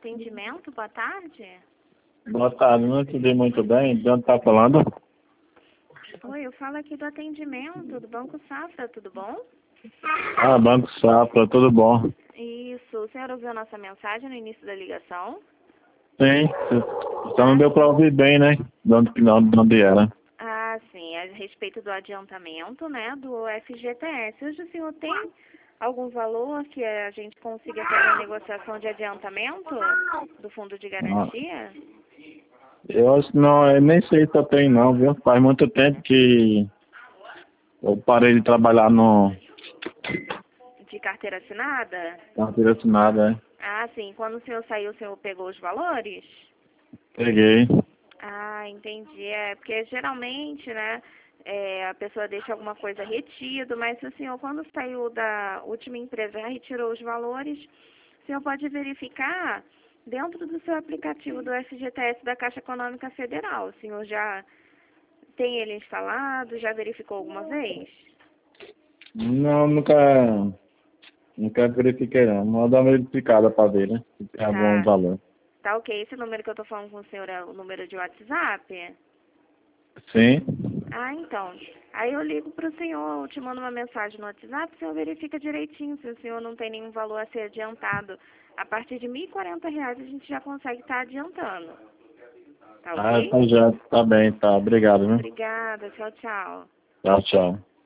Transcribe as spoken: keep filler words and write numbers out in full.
atendimento, boa tarde. Boa tarde, não entendi muito bem. De onde está falando? Oi, eu falo aqui do atendimento do Banco Safra, tudo bom? Ah, Banco Safra, tudo bom? Isso, o senhor ouviu a nossa mensagem no início da ligação? Sim, só não deu para ouvir bem, né? De onde, de onde era. Ah, sim, a respeito do adiantamento, né, do F G T S. Hoje o senhor tem algum valor que a gente consiga fazer a negociação de adiantamento do fundo de Ah, garantia? eu acho que não, eu nem sei se eu tenho não, viu? Faz muito tempo que eu parei de trabalhar no De carteira assinada? carteira assinada, né? Ah, sim, quando o senhor saiu, o senhor pegou os valores? Peguei. Ah, entendi. É, porque geralmente, né, é, a pessoa deixa alguma coisa retido, mas se o senhor, quando saiu da última empresa, já retirou os valores, o senhor pode verificar dentro do seu aplicativo do F G T S da Caixa Econômica Federal. O senhor já tem ele instalado, já verificou alguma vez? Não, nunca, nunca verifiquei não. Vou dar uma verificada para ver, né? Se tem algum Tá, valor. tá ok. Esse número que eu tô falando com o senhor é o número de WhatsApp? Sim. Ah, então. Aí eu ligo para o senhor, eu te mando uma mensagem no WhatsApp, o senhor verifica direitinho se o senhor não tem nenhum valor a ser adiantado. A partir de mil e quarenta reais a gente já consegue estar adiantando. Tá Ah, ok? então já tá bem, tá. Obrigado, né? Obrigada, tchau, tchau. Tchau, tchau.